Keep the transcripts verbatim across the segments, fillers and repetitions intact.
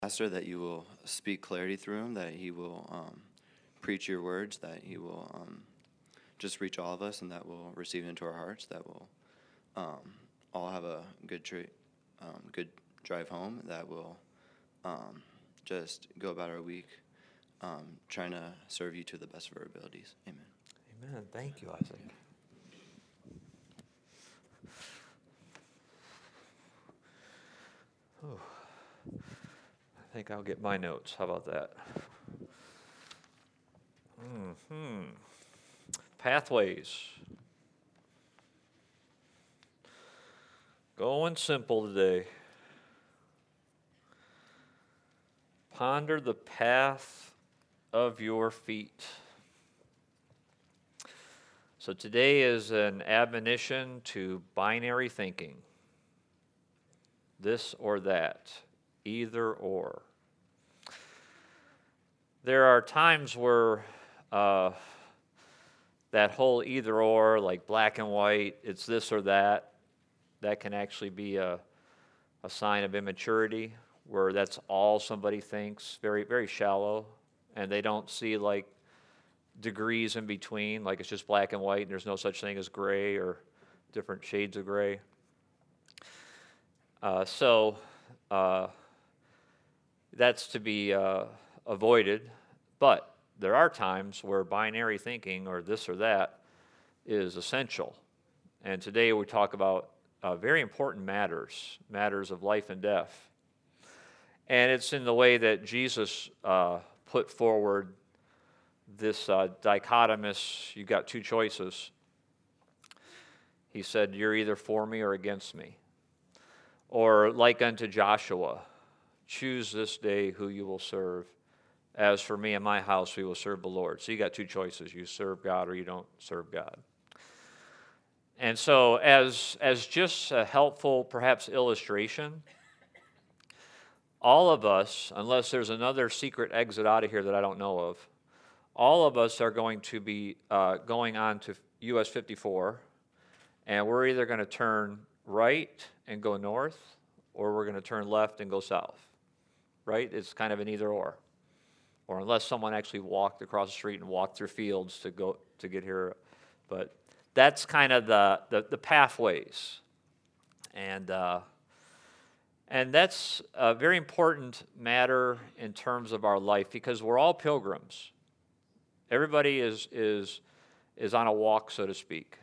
Pastor, that you will speak clarity through him, that he will um, preach your words, that he will um, just reach all of us, and that we'll receive into our hearts, that we'll um, all have a good tri- um, good drive home, that we'll um, just go about our week um, trying to serve you to the best of our abilities. Amen. Amen. Thank you, Isaac. Oh, I think I'll get my notes. How about that? Hmm. Pathways. Going simple today. Ponder the path of your feet. So today is an admonition to binary thinking. This or that, either or. There are times where uh, that whole either or, like black and white, it's this or that, that can actually be a, a sign of immaturity, where that's all somebody thinks, very, very shallow, and they don't see like degrees in between, like it's just black and white and there's no such thing as gray or different shades of gray. Uh, so uh, that's to be uh, avoided, but there are times where binary thinking or this or that is essential. And today we talk about uh, very important matters, matters of life and death. And it's in the way that Jesus uh, put forward this uh, dichotomous, you got two choices. He said, you're either for me or against me. Or like unto Joshua, choose this day who you will serve. As for me and my house, we will serve the Lord. So you got two choices. You serve God or you don't serve God. And so as, as just a helpful, perhaps, illustration, all of us, unless there's another secret exit out of here that I don't know of, all of us are going to be uh, going on to U S fifty-four, and we're either going to turn right and go north, or we're going to turn left and go south, right? It's kind of an either or. Or unless someone actually walked across the street and walked through fields to go to get here. But that's kind of the, the, the pathways. And, uh, and that's a very important matter in terms of our life, because we're all pilgrims. Everybody is, is, is on a walk, so to speak.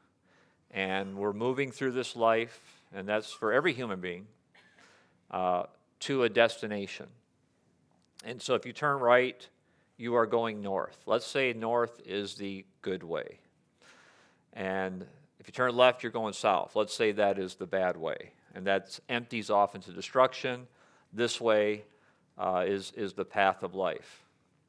And we're moving through this life, and that's for every human being, uh, to a destination. And so if you turn right, you are going north. Let's say north is the good way. And if you turn left, you're going south. Let's say that is the bad way. And that empties off into destruction. This way uh, is, is the path of life.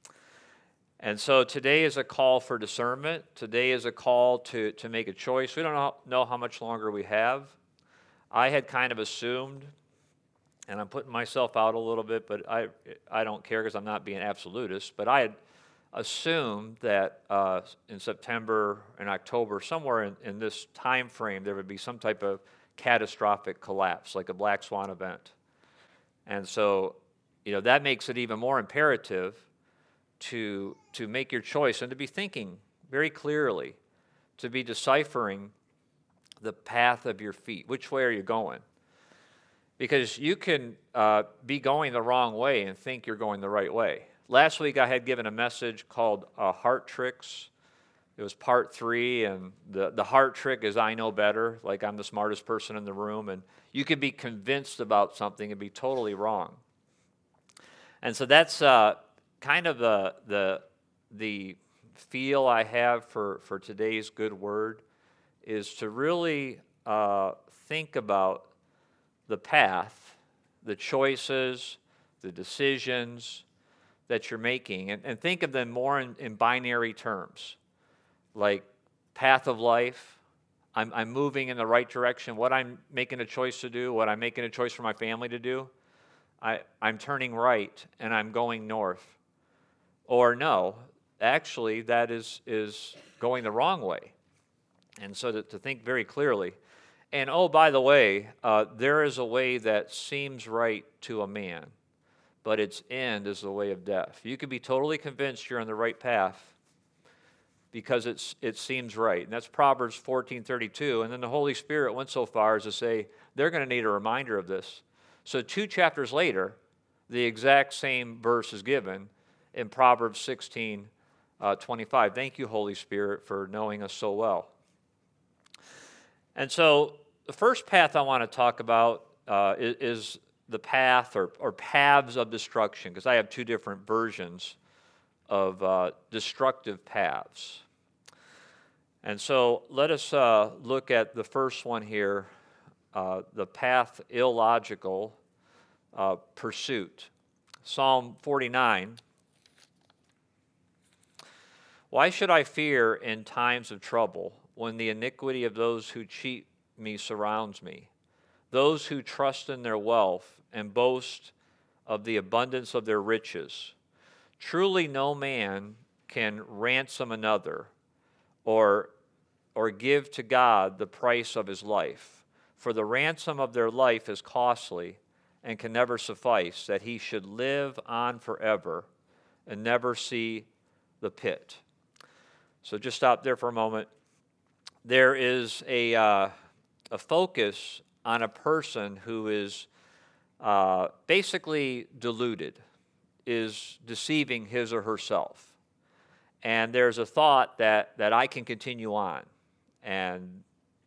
And so today is a call for discernment. Today is a call to, to make a choice. We don't know how much longer we have. I had kind of assumed, and I'm putting myself out a little bit, but I, I don't care because I'm not being absolutist, but I had assumed that uh, in September and October, somewhere in, in this time frame, there would be some type of catastrophic collapse, like a black swan event. And so, you know, that makes it even more imperative to, to make your choice and to be thinking very clearly, to be deciphering the path of your feet. Which way are you going? Because you can uh, be going the wrong way and think you're going the right way. Last week I had given a message called uh, Heart Tricks. It was part three, and the, the heart trick is I know better, like I'm the smartest person in the room, and you can be convinced about something and be totally wrong. And so that's uh, kind of the, the, the feel I have for, for today's good word, is to really uh, think about the path, the choices, the decisions that you're making, and, and think of them more in, in binary terms, like path of life. I'm, I'm moving in the right direction. What I'm making a choice to do, what I'm making a choice for my family to do, I, I'm turning right and I'm going north. Or no, actually that is, is going the wrong way. And so to, to think very clearly. And oh, by the way, uh, there is a way that seems right to a man, but its end is the way of death. You can be totally convinced you're on the right path because it's, it seems right. And that's Proverbs fourteen thirty-two. And then the Holy Spirit went so far as to say they're going to need a reminder of this. So two chapters later, the exact same verse is given in Proverbs sixteen twenty-five. Thank you, Holy Spirit, for knowing us so well. And so the first path I want to talk about uh, is, is the path or, or paths of destruction, because I have two different versions of uh, destructive paths. And so let us uh, look at the first one here, uh, the path illogical uh, pursuit. Psalm forty-nine. Why should I fear in times of trouble when the iniquity of those who cheat me surrounds me? Those who trust in their wealth and boast of the abundance of their riches. Truly no man can ransom another or, or give to God the price of his life. For the ransom of their life is costly and can never suffice, that he should live on forever and never see the pit. So just stop there for a moment. There is a, uh, a focus on a person who is uh, basically deluded, is deceiving his or herself. And there's a thought that, that I can continue on. And,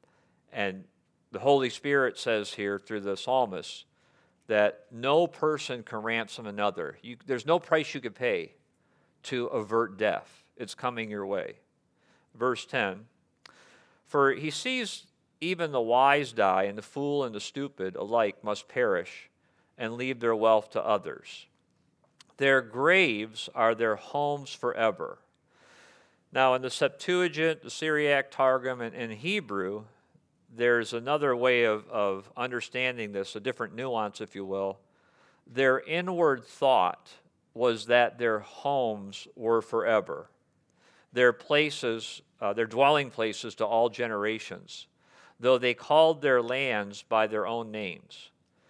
and the Holy Spirit says here through the psalmist that no person can ransom another. You, there's no price you could pay to avert death. It's coming your way. Verse ten, for he sees even the wise die, and the fool and the stupid alike must perish and leave their wealth to others. Their graves are their homes forever. Now, in the Septuagint, the Syriac Targum, and in Hebrew, there's another way of, of understanding this, a different nuance, if you will. Their inward thought was that their homes were forever. Their places, uh, their dwelling places to all generations, though they called their lands by their own names.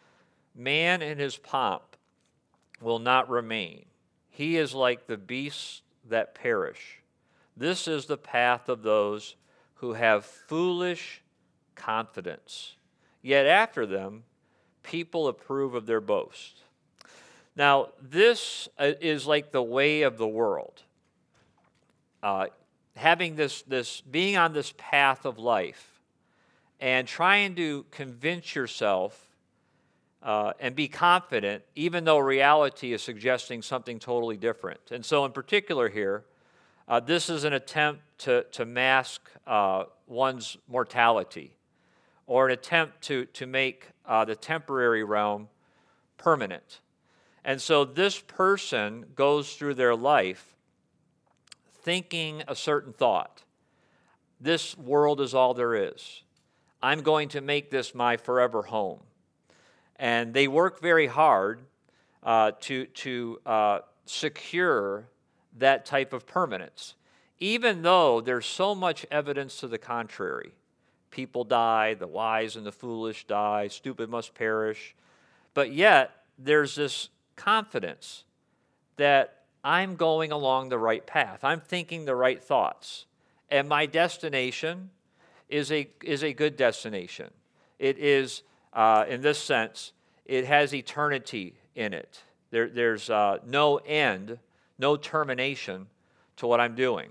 Man in his pomp will not remain. He is like the beasts that perish. This is the path of those who have foolish confidence. Yet after them, people approve of their boast. Now, this is like the way of the world. Uh, having this, this, being on this path of life and trying to convince yourself uh, and be confident, even though reality is suggesting something totally different. And so in particular here, uh, this is an attempt to, to mask uh, one's mortality, or an attempt to, to make uh, the temporary realm permanent. And so this person goes through their life thinking a certain thought. This world is all there is. I'm going to make this my forever home. And they work very hard uh, to, to uh, secure that type of permanence, even though there's so much evidence to the contrary. People die, the wise and the foolish die, stupid must perish. But yet, there's this confidence that I'm going along the right path. I'm thinking the right thoughts. And my destination is a, is a good destination. It is, uh, in this sense, it has eternity in it. There, there's uh, no end, no termination to what I'm doing.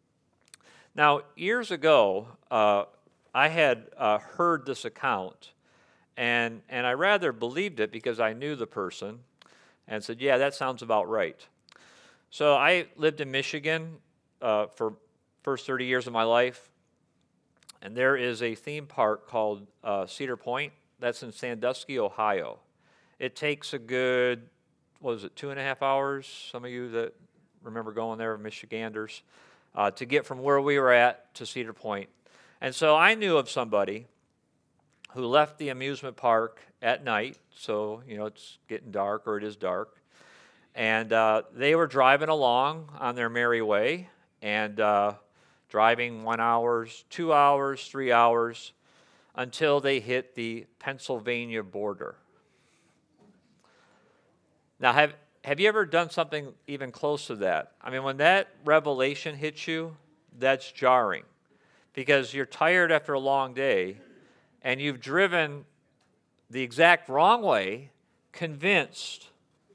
Now, years ago, uh, I had uh, heard this account, and, and I rather believed it because I knew the person and said, yeah, that sounds about right. So I lived in Michigan uh, for first thirty years of my life, and there is a theme park called uh, Cedar Point. That's in Sandusky, Ohio. It takes a good, what was it, two and a half hours, some of you that remember going there, Michiganders, uh, to get from where we were at to Cedar Point. And so I knew of somebody who left the amusement park at night, so, you know, it's getting dark, or it is dark, and uh, they were driving along on their merry way, and uh, driving one hour, two hours, three hours, until they hit the Pennsylvania border. Now, have, have you ever done something even close to that? I mean, when that revelation hits you, that's jarring because you're tired after a long day and you've driven the exact wrong way, convinced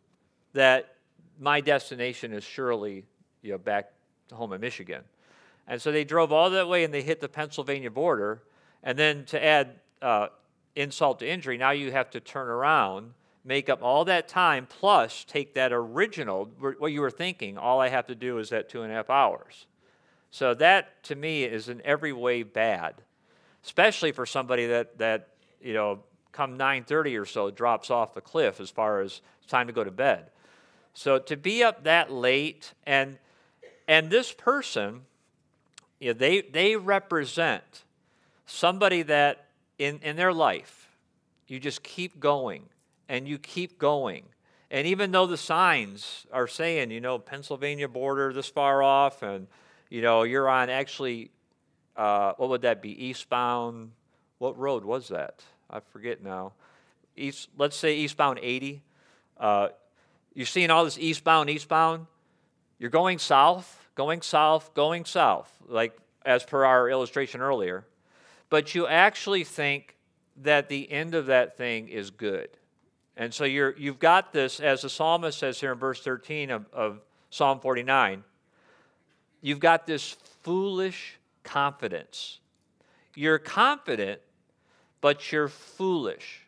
that my destination is surely, you know, back home in Michigan. And so they drove all that way and they hit the Pennsylvania border. And then to add uh, insult to injury, now you have to turn around, make up all that time, plus take that original, what you were thinking, all I have to do is that two and a half hours. So that, to me, is in every way bad, especially for somebody that, that you know, come nine thirty or so, drops off the cliff as far as it's time to go to bed. So to be up that late, and and this person, you know, they they represent somebody that in, in their life, you just keep going, and you keep going. And even though the signs are saying, you know, Pennsylvania border this far off, and, you know, you're on actually, uh, what would that be, eastbound, what road was that? I forget now. East, let's say eastbound eighty. Uh, you're seeing all this eastbound, eastbound. You're going south, going south, going south, like as per our illustration earlier. But you actually think that the end of that thing is good. And so you're, you've got this, as the psalmist says here in verse thirteen of, of Psalm forty-nine, you've got this foolish confidence. You're confident, but you're foolish.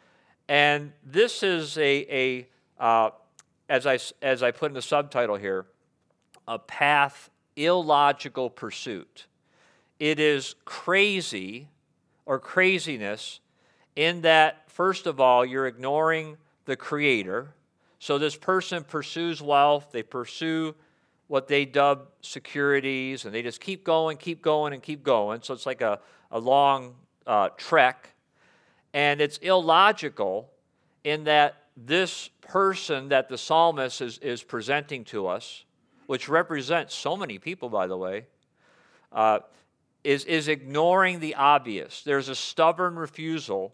And this is a, a uh, as I, as I put in the subtitle here, a path illogical pursuit. It is crazy or craziness in that, first of all, you're ignoring the Creator. So this person pursues wealth, they pursue what they dub securities, and they just keep going, keep going, and keep going. So it's like a, a long uh, trek. And it's illogical in that this person that the psalmist is, is presenting to us, which represents so many people, by the way, uh, is, is ignoring the obvious. There's a stubborn refusal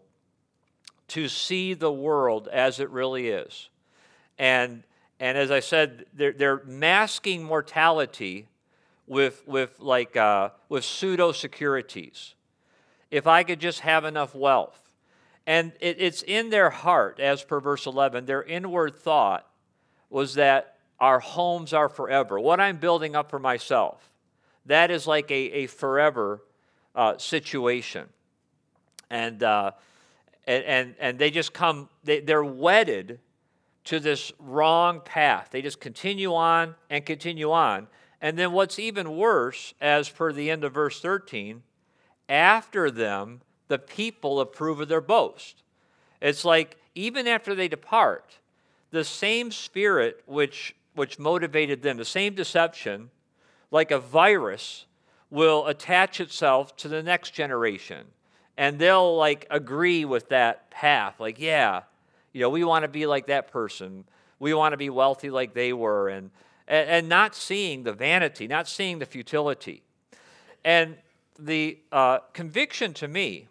to see the world as it really is. And, and as I said, they're, they're masking mortality with, with, like, uh, with pseudo-securities. If I could just have enough wealth. And it, it's in their heart, as per verse eleven, their inward thought was that our homes are forever. What I'm building up for myself, that is like a, a forever uh, situation. And, uh, and, and, and they just come, they, they're wedded to this wrong path. They just continue on and continue on. And then what's even worse, as per the end of verse thirteen, after them, the people approve of their boast. It's like, even after they depart, the same spirit which, which motivated them, the same deception, like a virus, will attach itself to the next generation. And they'll, like, agree with that path. Like, yeah, you know, we want to be like that person. We want to be wealthy like they were. And, and, and not seeing the vanity, not seeing the futility. And the uh, conviction to me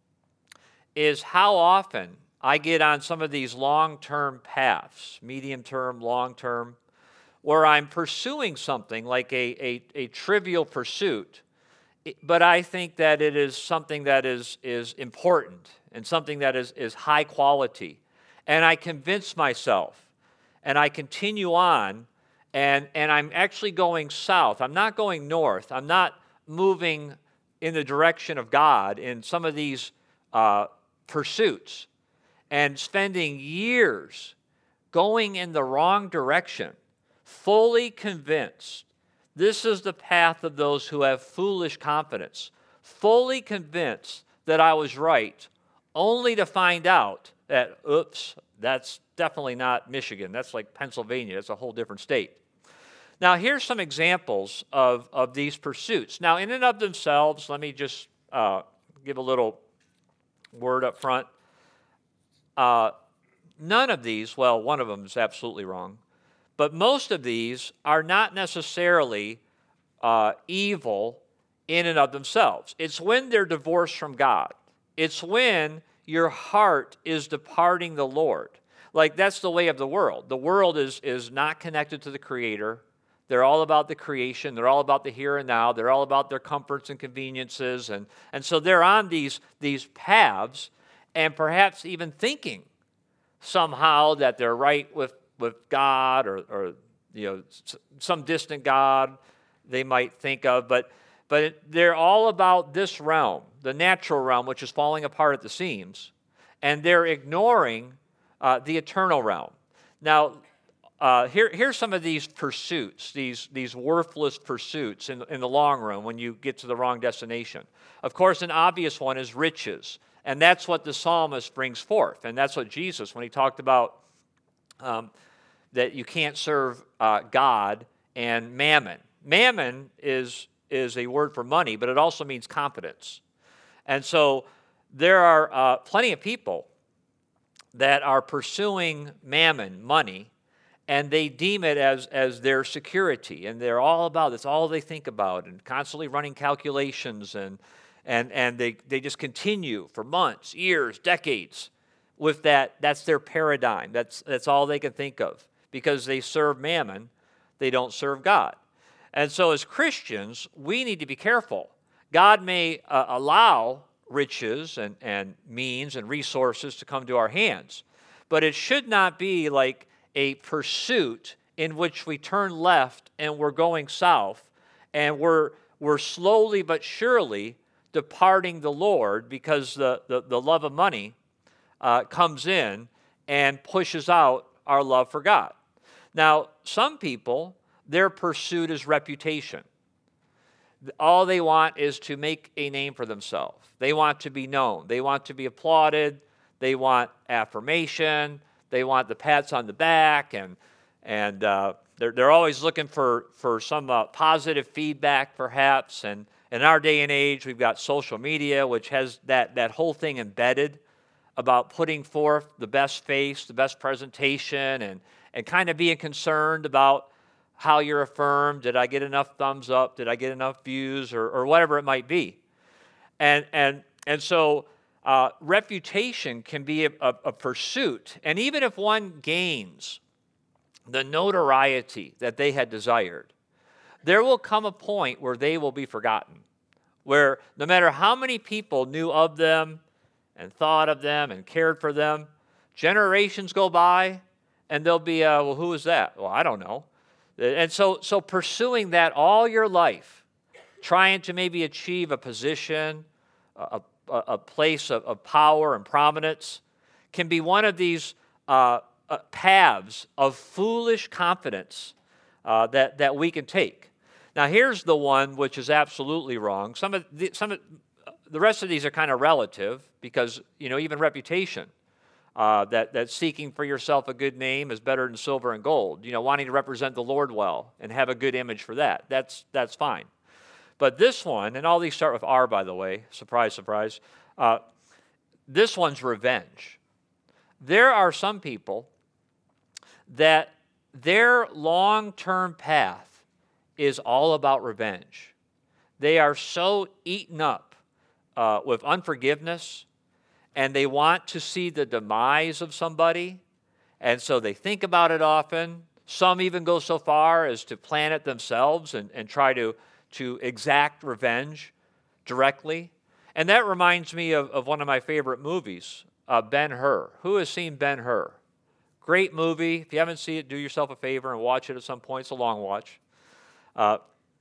is how often I get on some of these long-term paths, medium-term, long-term, where I'm pursuing something like a, a, a trivial pursuit, but I think that it is something that is, is important and something that is, is high quality. And I convince myself, and I continue on, and, and I'm actually going south. I'm not going north. I'm not moving in the direction of God in some of these uh, pursuits, and spending years going in the wrong direction, fully convinced this is the path of those who have foolish confidence, fully convinced that I was right, only to find out that, oops, that's definitely not Michigan. That's like Pennsylvania. That's a whole different state. Now, here's some examples of, of these pursuits. Now, in and of themselves, let me just uh, give a little word up front. Uh, none of these, well, one of them is absolutely wrong, but most of these are not necessarily uh, evil in and of themselves. It's when they're divorced from God. It's when your heart is departing the Lord. like that's the way of the world. The world is, is not connected to the Creator. They're all about the creation. They're all about the here and now. They're all about their comforts and conveniences. And, and so they're on these, these paths and perhaps even thinking somehow that they're right with, with God or, or you know, some distant God they might think of. But, but they're all about this realm, the natural realm, which is falling apart at the seams. And they're ignoring uh, the eternal realm. Now, Uh, here, here's some of these pursuits, these, these worthless pursuits in, in the long run when you get to the wrong destination. Of course, an obvious one is riches, and that's what the psalmist brings forth, and that's what Jesus, when he talked about um, that you can't serve uh, God and mammon. Mammon is, is a word for money, but it also means competence. And so there are uh, plenty of people that are pursuing mammon, money, and they deem it as, as their security, and they're all about, that's all they think about, and constantly running calculations, and, and, and they, they just continue for months, years, decades with that. That's their paradigm. That's, that's all they can think of. Because they serve mammon, they don't serve God. And so as Christians, we need to be careful. God may uh, allow riches and, and means and resources to come to our hands, but it should not be like a pursuit in which we turn left and we're going south, and we're, we're slowly but surely departing the Lord because the, the, the love of money uh, comes in and pushes out our love for God. Now, some people, their pursuit is reputation. All they want is to make a name for themselves. They want to be known. They want to be applauded. They want affirmation. They want the pats on the back, and and uh, they're they're always looking for for some uh, positive feedback, perhaps. And in our day and age, we've got social media, which has that that whole thing embedded about putting forth the best face, the best presentation, and and kind of being concerned about how you're affirmed. Did I get enough thumbs up? Did I get enough views, or or whatever it might be? And and and so. Uh, reputation can be a, a, a pursuit, and even if one gains the notoriety that they had desired, there will come a point where they will be forgotten, where no matter how many people knew of them and thought of them and cared for them, generations go by, and they'll be, uh, well, who is that? Well, I don't know. And so, so pursuing that all your life, trying to maybe achieve a position, a a place of, of power and prominence, can be one of these uh, uh, paths of foolish confidence uh, that, that we can take. Now, here's the one which is absolutely wrong. Some of the, some of, the rest of these are kind of relative because, you know, even reputation, uh, that, that seeking for yourself a good name is better than silver and gold. You know, wanting to represent the Lord well and have a good image for that, that's, that's fine. But this one, and all these start with R, by the way, surprise, surprise, uh, this one's revenge. There are some people that their long-term path is all about revenge. They are so eaten up uh, with unforgiveness, and they want to see the demise of somebody, and so they think about it often. Some even go so far as to plan it themselves and, and try to to exact revenge directly. And that reminds me of, of one of my favorite movies, uh, Ben-Hur. Who has seen Ben-Hur? Great movie. If you haven't seen it, do yourself a favor and watch it at some point. It's a long watch. Uh,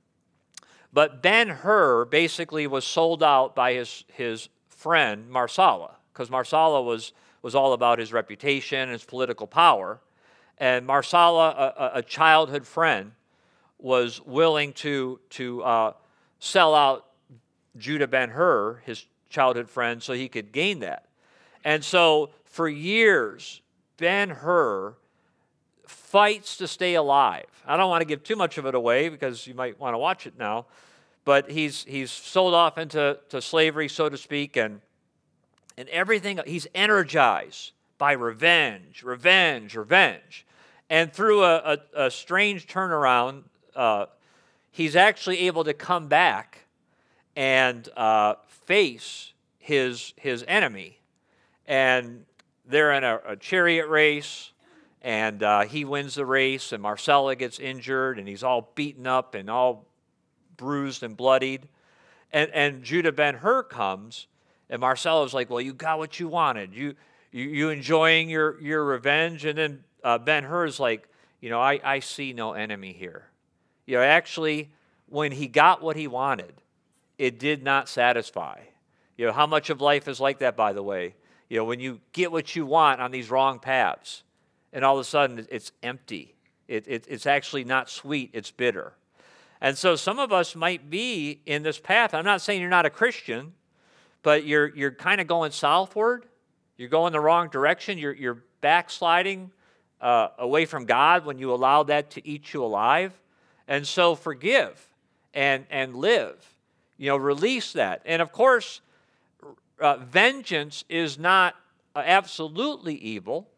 but Ben-Hur basically was sold out by his, his friend, Marsala, because Marsala was, was all about his reputation and his political power. And Marsala, a, a childhood friend, was willing to, to uh, sell out Judah Ben-Hur, his childhood friend, so he could gain that. And so for years, Ben-Hur fights to stay alive. I don't want to give too much of it away because you might want to watch it now, but he's, he's sold off into to slavery, so to speak, and, and everything, he's energized by revenge, revenge, revenge. And through a, a, a strange turnaround, Uh, he's actually able to come back and uh, face his his enemy, and they're in a, a chariot race, and uh, he wins the race, and Marcella gets injured, and he's all beaten up and all bruised and bloodied. And, and Judah Ben-Hur comes, and Marcella's like, well, you got what you wanted. You you, you enjoying your, your revenge? And then uh, Ben-Hur is like, you know, I, I see no enemy here. You know, actually, when he got what he wanted, it did not satisfy. You know, how much of life is like that, by the way? You know, when you get what you want on these wrong paths, and all of a sudden it's empty. It, it, it's actually not sweet, it's bitter. And so some of us might be in this path. I'm not saying you're not a Christian, but you're, you're kind of going southward. You're going the wrong direction. You're, you're backsliding uh, away from God when you allow that to eat you alive. And so forgive and, and live. You know, release that. And of course, uh, vengeance is not uh, absolutely evil.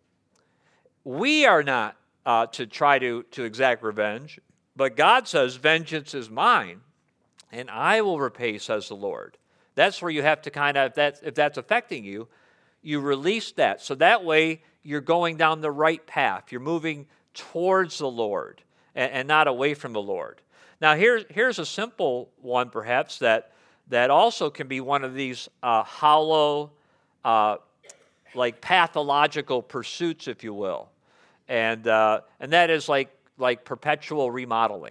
We are not uh, to try to, to exact revenge. But God says, vengeance is mine, and I will repay, says the Lord. That's where you have to kind of, if that's, if that's affecting you, you release that. So that way, you're going down the right path. You're moving towards the Lord and, and not away from the Lord. Now, here's, here's a simple one, perhaps, that, that also can be one of these uh, hollow, uh, like pathological pursuits, if you will. And, uh, and that is like, like perpetual remodeling.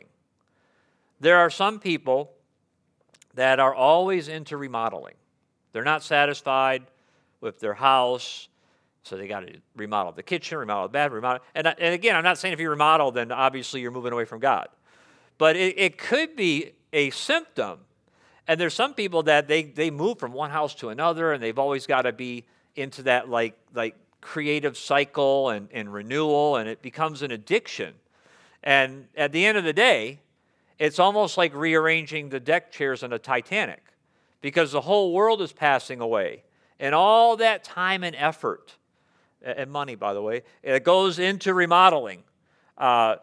There are some people that are always into remodeling. They're not satisfied with their house, so they got to remodel the kitchen, remodel the bathroom, remodel. And, and again, I'm not saying if you remodel, then obviously you're moving away from God. But it, it could be a symptom. And there's some people that they, they move from one house to another, and they've always got to be into that like, like creative cycle and, and renewal, and it becomes an addiction. And at the end of the day, it's almost like rearranging the deck chairs on a Titanic, because the whole world is passing away. And all that time and effort, and money, by the way, it goes into remodeling. Uh,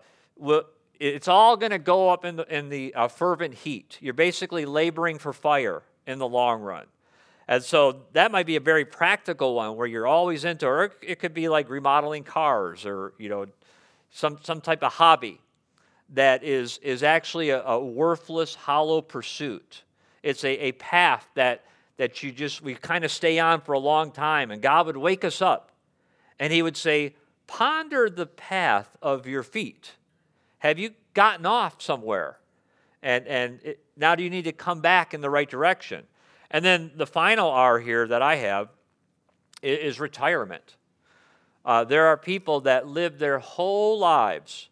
it's all going to go up in the, in the uh, fervent heat. You're basically laboring for fire in the long run. And so that might be a very practical one where you're always into, or it could be like remodeling cars, or, you know, some, some type of hobby that is, is actually a, a worthless, hollow pursuit. It's a, a path that, that you just, we kind of stay on for a long time, and God would wake us up, and he would say, ponder the path of your feet. Have you gotten off somewhere? And, and it, now do you need to come back in the right direction? And then the final R here that I have is, is retirement. Uh, there are people that live their whole lives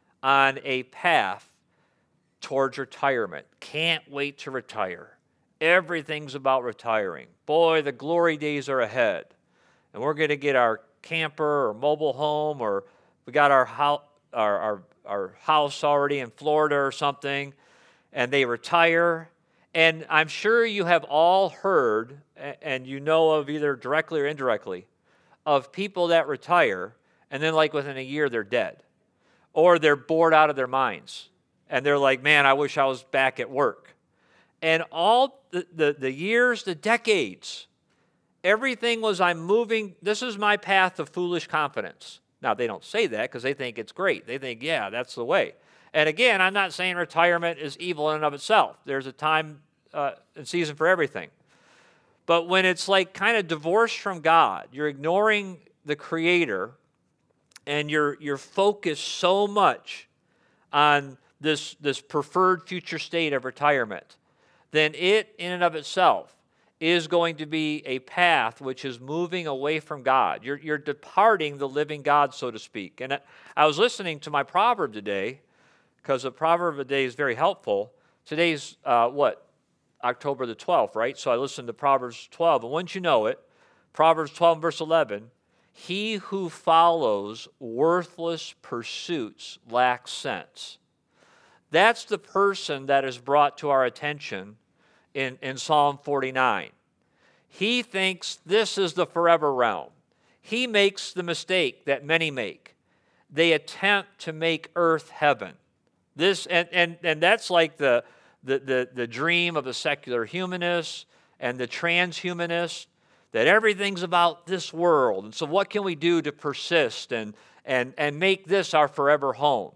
on a path towards retirement. Can't wait to retire. Everything's about retiring. Boy, the glory days are ahead. And we're going to get our camper or mobile home, or we got our, ho- our, our, our house already in Florida or something, and they retire. And I'm sure you have all heard, and you know of either directly or indirectly, of people that retire, and then like within a year they're dead. Or they're bored out of their minds. And they're like, man, I wish I was back at work. And all the, the, the years, the decades, everything was, I'm moving, this is my path of foolish confidence. Now, they don't say that because they think it's great. They think, yeah, that's the way. And again, I'm not saying retirement is evil in and of itself. There's a time uh, and season for everything. But when it's like kind of divorced from God, you're ignoring the Creator, and you're you're focused so much on this, this preferred future state of retirement, then it in and of itself is going to be a path which is moving away from God. You're, you're departing the living God, so to speak. And I, I was listening to my proverb today, because the proverb of the day is very helpful. Today's, uh, what, October the twelfth, right? So I listened to Proverbs twelve, and wouldn't you know it, Proverbs twelve, verse eleven, he who follows worthless pursuits lacks sense. That's the person that is brought to our attention in, in Psalm forty-nine. He thinks this is the forever realm. He makes the mistake that many make. They attempt to make earth heaven. This and, and, and that's like the, the, the, the dream of the secular humanist and the transhumanist. that everything's about this world. And so what can we do to persist and, and, and make this our forever home?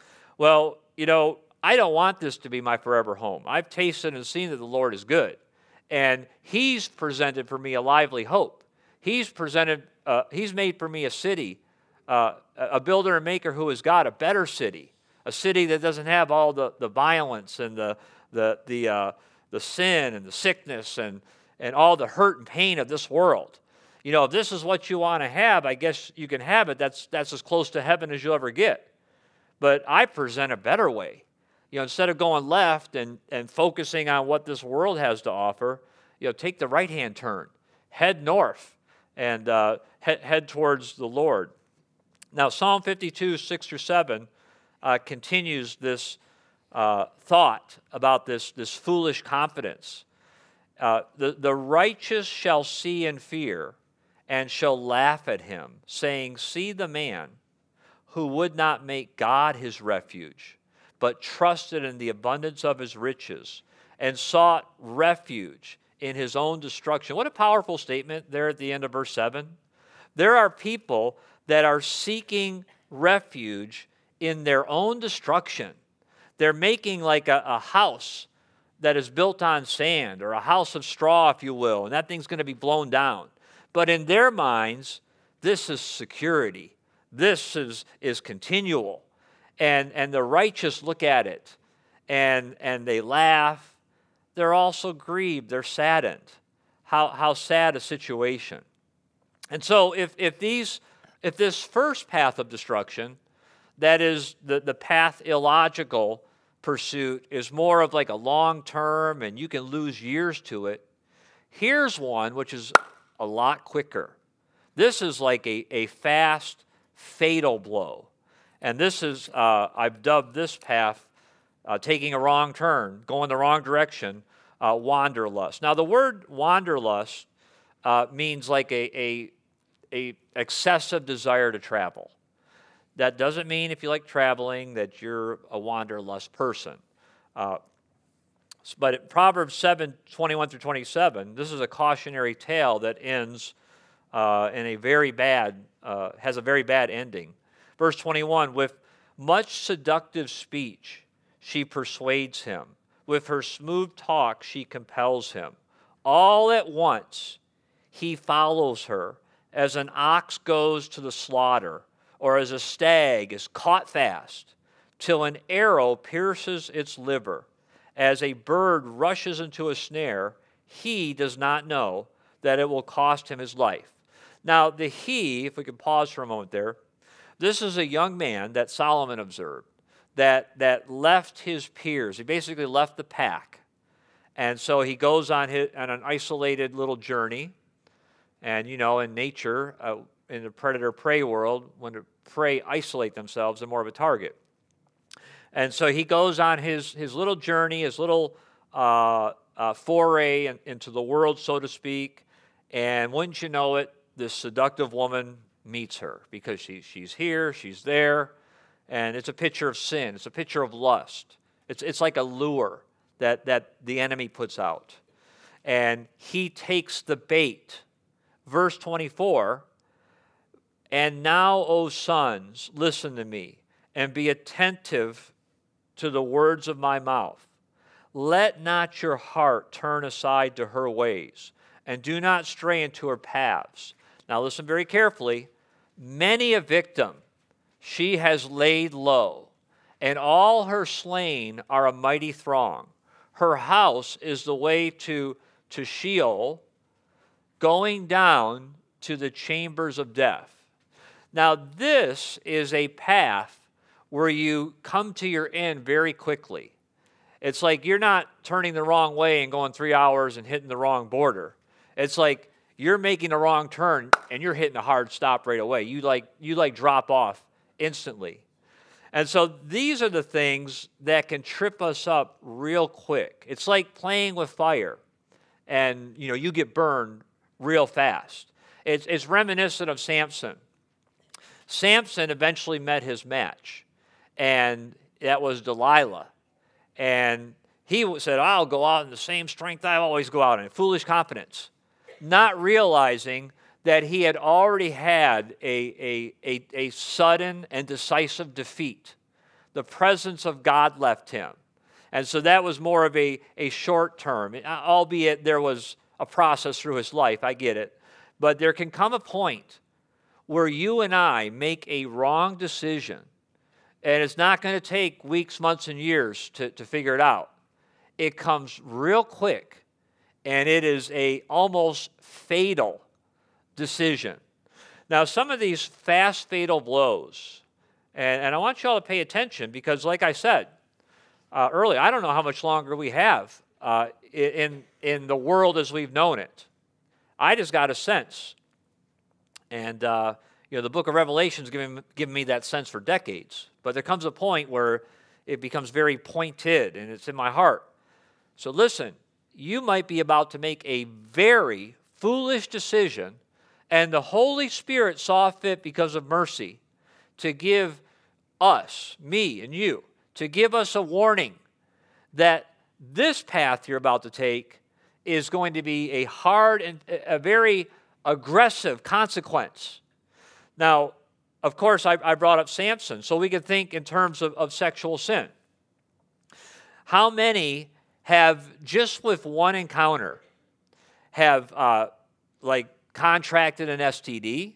Well, you know, I don't want this to be my forever home. I've tasted and seen that the Lord is good. And he's presented for me a lively hope. He's presented, uh, he's made for me a city, uh, a builder and maker who has got a better city, a city that doesn't have all the, the violence and the, the, the, uh, the sin and the sickness and, and all the hurt and pain of this world. You know, if this is what you want to have, I guess you can have it. That's, that's as close to heaven as you'll ever get. But I present a better way. You know, instead of going left and, and focusing on what this world has to offer, you know, take the right-hand turn, head north, and uh, head, head towards the Lord. Now, Psalm fifty-two, six through seven uh, continues this uh, thought about this, this foolish confidence. Uh, the, the righteous shall see and fear, and shall laugh at him, saying, see the man who would not make God his refuge, but trusted in the abundance of his riches, and sought refuge in his own destruction. What a powerful statement there at the end of verse seven. There are people that are seeking refuge in their own destruction. They're making like a, a house that is built on sand, or a house of straw, if you will, and that thing's going to be blown down. But in their minds, this is security. This is, is continual. And, and the righteous look at it, and, and they laugh. They're also grieved. They're saddened. How, how sad a situation. And so if, if, these, if this first path of destruction, that is the, the path illogical pursuit, is more of like a long term and you can lose years to it, here's one which is a lot quicker. This is like a, a fast, fatal blow. And this is, uh, I've dubbed this path, uh, taking a wrong turn, going the wrong direction, uh, wanderlust. Now, the word wanderlust uh, means like a, a, a excessive desire to travel. That doesn't mean if you like traveling that you're a wanderlust person. Uh, but in Proverbs seven, twenty-one through twenty-seven, this is a cautionary tale that ends uh, in a very bad, uh, has a very bad ending. Verse twenty-one, with much seductive speech she persuades him. With her smooth talk she compels him. All at once he follows her, as an ox goes to the slaughter, or as a stag is caught fast, till an arrow pierces its liver. As a bird rushes into a snare, he does not know that it will cost him his life. Now, the he, if we could pause for a moment there, this is a young man that Solomon observed, that, that left his peers. He basically left the pack. And so he goes on, his, on an isolated little journey. And, you know, in nature, uh, in the predator-prey world, when the prey isolate themselves, they're more of a target. And so he goes on his, his little journey, his little uh, uh, foray in, into the world, so to speak. And wouldn't you know it, this seductive woman meets her because she, she's here, she's there, and it's a picture of sin. It's a picture of lust. It's, it's like a lure that, that the enemy puts out. And he takes the bait. Verse twenty-four, and now, O sons, listen to me, and be attentive to the words of my mouth. Let not your heart turn aside to her ways, and do not stray into her paths. Now listen very carefully. Many a victim she has laid low, and all her slain are a mighty throng. Her house is the way to, to Sheol, going down to the chambers of death. Now, this is a path where you come to your end very quickly. It's like you're not turning the wrong way and going three hours and hitting the wrong border. It's like you're making a wrong turn and you're hitting a hard stop right away. You like, you like drop off instantly. And so these are the things that can trip us up real quick. It's like playing with fire and, you know, you get burned real fast. It's, it's reminiscent of Samson. Samson eventually met his match, and that was Delilah. And he said, I'll go out in the same strength I always go out in, foolish confidence. not realizing that he had already had a, a, a, a sudden and decisive defeat. The presence of God left him. And so that was more of a, a short term, albeit there was a process through his life, I get it. But there can come a point where you and I make a wrong decision, and it's not going to take weeks, months, and years to, to figure it out. It comes real quick, and it is a almost fatal decision. Now, some of these fast, fatal blows, and, and I want you all to pay attention because, like I said uh, earlier, I don't know how much longer we have uh, in, in the world as we've known it. I just got a sense. And, uh, you know, the book of Revelation is giving, giving me that sense for decades. But there comes a point where it becomes very pointed, and it's in my heart. So listen, you might be about to make a very foolish decision, and the Holy Spirit saw fit because of mercy to give us, me and you, to give us a warning that this path you're about to take is going to be a hard and a very aggressive consequence. Now, of course, I, I brought up Samson, so we could think in terms of, of sexual sin. How many have, just with one encounter, have uh, like contracted an S T D,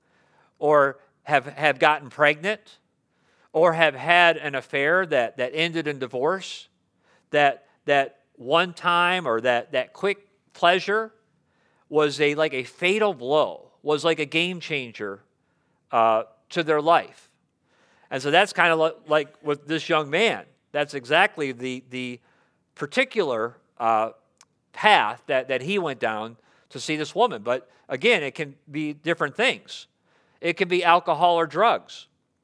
or have, have gotten pregnant, or have had an affair that, that ended in divorce, that, that one time or that, that quick pleasure was a like a fatal blow, was like a game changer uh, to their life. And so that's kind of like, like with this young man. That's exactly the, the particular uh, path that, that he went down to see this woman. But again, it can be different things. It can be alcohol or drugs.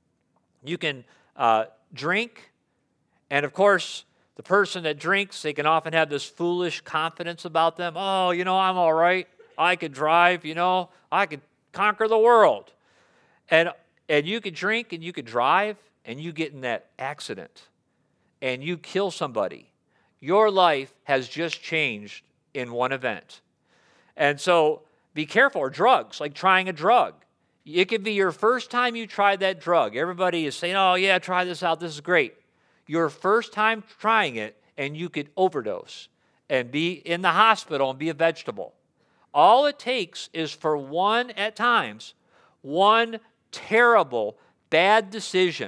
You can uh, drink, and of course, the person that drinks, they can often have this foolish confidence about them. Oh, you know, I'm all right. I could drive, you know. I could conquer the world. And, and you could drink and you could drive, and you get in that accident, and you kill somebody. Your life has just changed in one event. And so be careful. Or drugs, like trying a drug. It could be your first time you tried that drug. Everybody is saying, oh, yeah, try this out. This is great. Your first time trying it, and you could overdose and be in the hospital and be a vegetable. All it takes is for one, at times, one terrible, bad decision.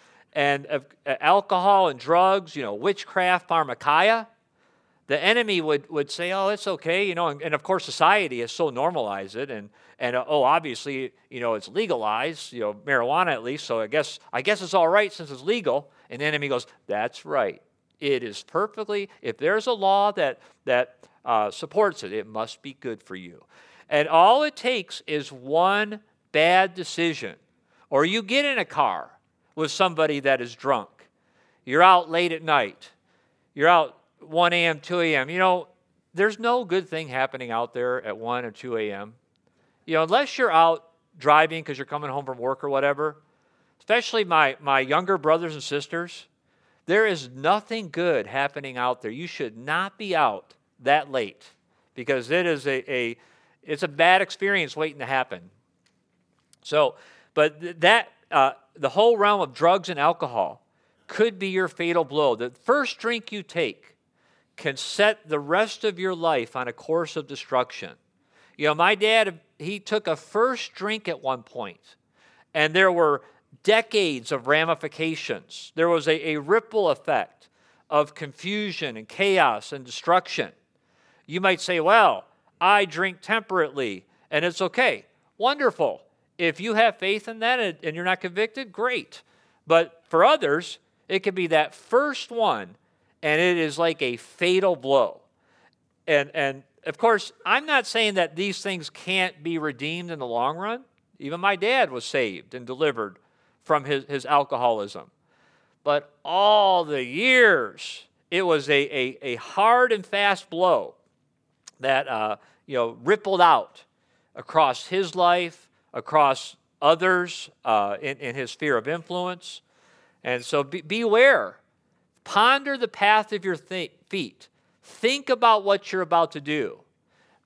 And uh, alcohol and drugs, you know, witchcraft, pharmakia, the enemy would, would say, oh, it's okay, you know, and, and of course society has so normalized it, and, and uh, oh, obviously, you know, it's legalized, you know, marijuana at least, so I guess, I guess it's all right since it's legal. And the enemy goes, that's right. It is perfectly, if there's a law that, that uh, supports it, it must be good for you. And all it takes is one bad decision. Or you get in a car with somebody that is drunk. You're out late at night. You're out one a m, two a m You know, there's no good thing happening out there at one or two a m You know, unless you're out driving because you're coming home from work or whatever. Especially my, my younger brothers and sisters, there is nothing good happening out there. You should not be out that late because it is a, a it's a bad experience waiting to happen. So, but that uh, the whole realm of drugs and alcohol could be your fatal blow. The first drink you take can set the rest of your life on a course of destruction. You know, my dad, he took a first drink at one point, and there were decades of ramifications. There was a, a ripple effect of confusion and chaos and destruction. You might say, well, I drink temperately and it's okay. Wonderful. If you have faith in that and you're not convicted, great. But for others, it could be that first one, and it is like a fatal blow. And, and of course, I'm not saying that these things can't be redeemed in the long run. Even my dad was saved and delivered from his, his alcoholism. But all the years, it was a, a, a hard and fast blow that uh, you know rippled out across his life, across others uh, in, in his sphere of influence. And so be, beware. Ponder the path of your th- feet. Think about what you're about to do.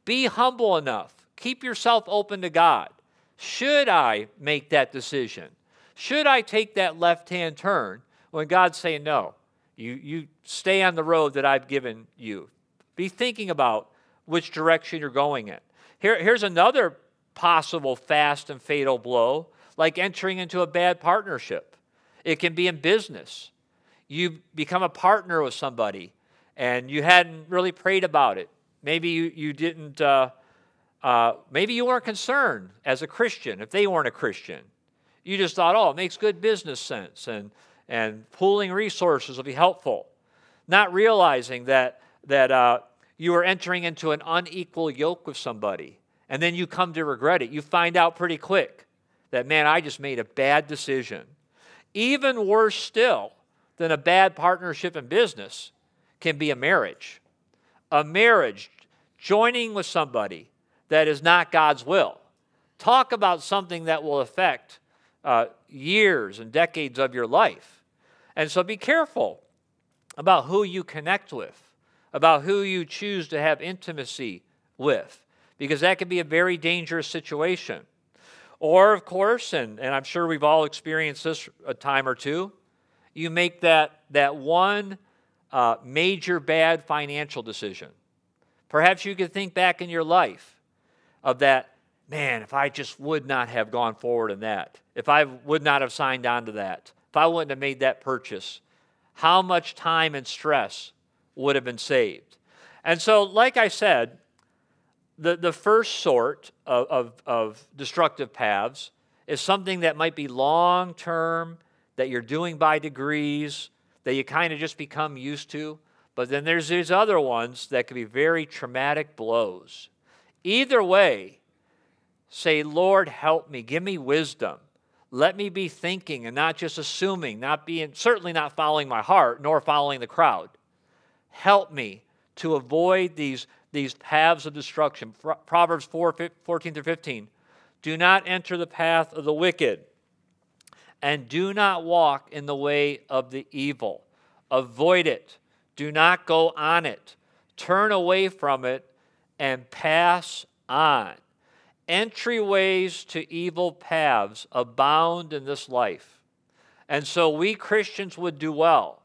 Be humble enough. Keep yourself open to God. Should I make that decision? Should I take that left-hand turn when God's saying, no, you, you stay on the road that I've given you? Be thinking about which direction you're going in. Here, here's another possible fast and fatal blow, like entering into a bad partnership. It can be in business. You become a partner with somebody, and you hadn't really prayed about it. Maybe you, you didn't, uh, uh, maybe you weren't concerned as a Christian if they weren't a Christian. You just thought, oh, it makes good business sense, and, and pooling resources will be helpful. Not realizing that, that uh, you are entering into an unequal yoke with somebody, and then you come to regret it. You find out pretty quick that, man, I just made a bad decision. Even worse still than a bad partnership in business can be a marriage. A marriage, joining with somebody that is not God's will. Talk about something that will affect uh, years and decades of your life. And so be careful about who you connect with, about who you choose to have intimacy with, because that can be a very dangerous situation. Or, of course, and, and I'm sure we've all experienced this a time or two, you make that, that one uh, major bad financial decision. Perhaps you could think back in your life of that, man, if I just would not have gone forward in that, if I would not have signed on to that, if I wouldn't have made that purchase, how much time and stress would have been saved. And so, like I said, the, the first sort of, of, of destructive paths is something that might be long-term, that you're doing by degrees, that you kind of just become used to. But then there's these other ones that can be very traumatic blows. Either way, say, Lord, help me. Give me wisdom. Let me be thinking and not just assuming, not being, certainly not following my heart, nor following the crowd. Help me to avoid these, these paths of destruction. Proverbs four, fourteen through fifteen. Do not enter the path of the wicked, and do not walk in the way of the evil. Avoid it. Do not go on it. Turn away from it and pass on. Entryways to evil paths abound in this life. And so we Christians would do well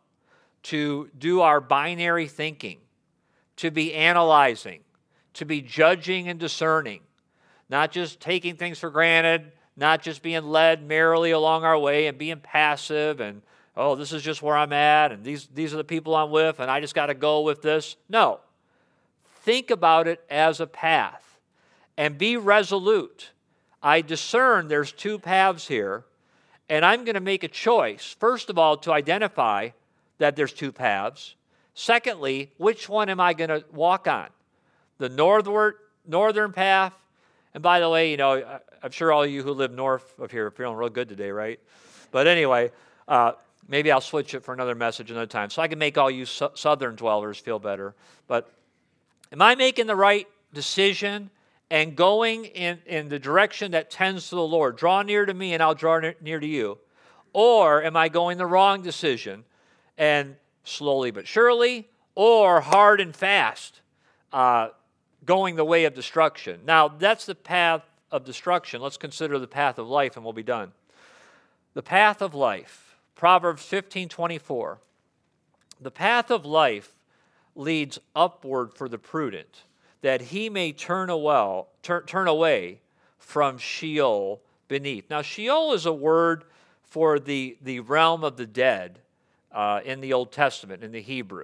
to do our binary thinking, to be analyzing, to be judging and discerning, not just taking things for granted, not just being led merrily along our way and being passive and, oh, this is just where I'm at, and these, these are the people I'm with, and I just got to go with this. No. Think about it as a path and be resolute. I discern there's two paths here, and I'm going to make a choice, first of all, to identify that there's two paths. Secondly, which one am I going to walk on? The northward, northern path. And by the way, you know, I'm sure all of you who live north of here are feeling real good today, right? But anyway, uh, maybe I'll switch it for another message another time so I can make all you su- southern dwellers feel better. But am I making the right decision and going in, in the direction that tends to the Lord? Draw near to me and I'll draw near, near to you. Or am I going the wrong decision and slowly but surely, or hard and fast, uh, going the way of destruction? Now, that's the path of destruction. Let's consider the path of life and we'll be done. The path of life, Proverbs fifteen twenty-four. The path of life leads upward for the prudent, that he may turn away, turn, turn away from Sheol beneath. Now, Sheol is a word for the, the realm of the dead uh, in the Old Testament, in the Hebrew.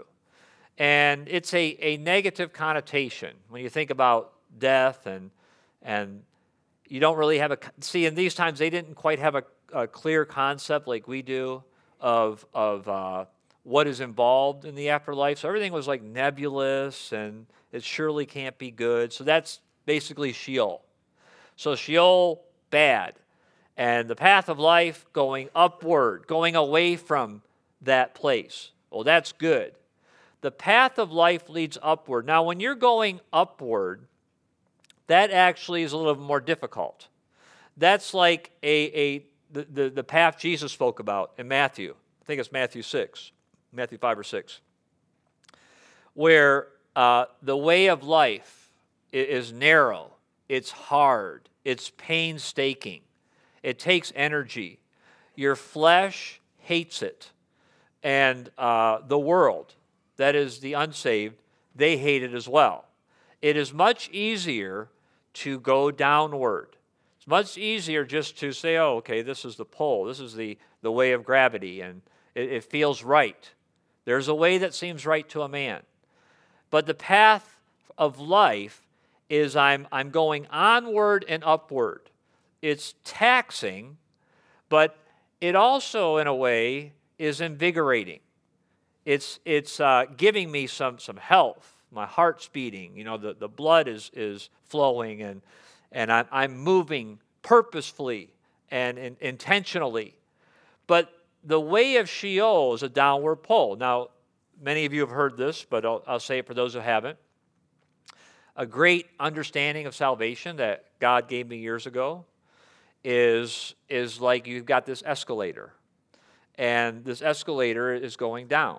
And it's a, a negative connotation when you think about death, and and you don't really have a, see, in these times they didn't quite have a, a clear concept like we do of, of uh, what is involved in the afterlife. So everything was like nebulous, and it surely can't be good. So that's basically Sheol. So Sheol, bad. And the path of life, going upward, going away from that place. Well, that's good. The path of life leads upward. Now, when you're going upward, that actually is a little more difficult. That's like a, a the, the, the path Jesus spoke about in Matthew. I think it's Matthew six, Matthew five or six, where uh, the way of life i- is narrow, it's hard, it's painstaking, it takes energy. Your flesh hates it, and uh, the world, that is the unsaved, they hate it as well. It is much easier to go downward. It's much easier just to say, oh, okay, this is the pull, this is the, the way of gravity, and it, it feels right. There's a way that seems right to a man. But the path of life is I'm, I'm going onward and upward. It's taxing, but it also, in a way, is invigorating. It's, it's uh, giving me some, some health. My heart's beating. You know, the, the blood is, is flowing, and, and I'm, I'm moving purposefully and, and intentionally. But the way of Sheol is a downward pull. Now, many of you have heard this, but I'll, I'll say it for those who haven't. A great understanding of salvation that God gave me years ago is, is like you've got this escalator, and this escalator is going down.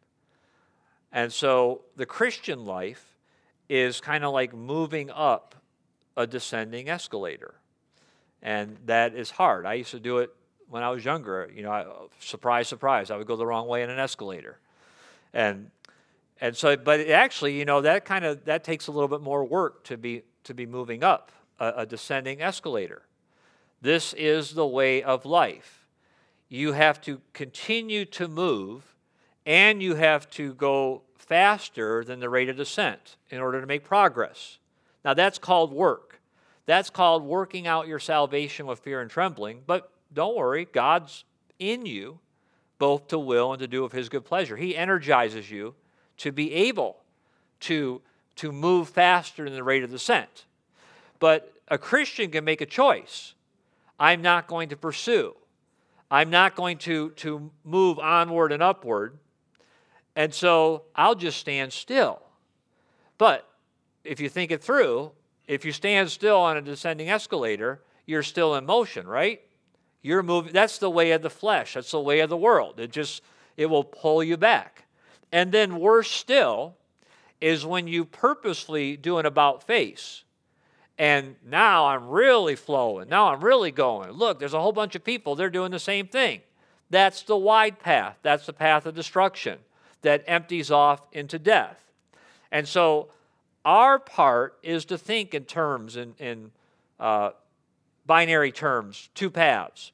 And so the Christian life is kind of like moving up a descending escalator. And that is hard. I used to do it when I was younger. You know, I, surprise, surprise, I would go the wrong way in an escalator. And and so, but it actually, you know, that kind of, that takes a little bit more work to be, to be moving up a, a descending escalator. This is the way of life. You have to continue to move, and you have to go faster than the rate of descent in order to make progress. Now, that's called work. That's called working out your salvation with fear and trembling. But don't worry, God's in you both to will and to do of his good pleasure. He energizes you to be able to, to move faster than the rate of descent. But a Christian can make a choice. I'm not going to pursue. I'm not going to, to move onward and upward. And so I'll just stand still. But if you think it through, if you stand still on a descending escalator, you're still in motion, right? You're moving. That's the way of the flesh. That's the way of the world. It just, it will pull you back. And then worse still is when you purposely do an about face. And now I'm really flowing. Now I'm really going. Look, there's a whole bunch of people. They're doing the same thing. That's the wide path. That's the path of destruction that empties off into death. And so our part is to think in terms, in, in uh, binary terms, two paths.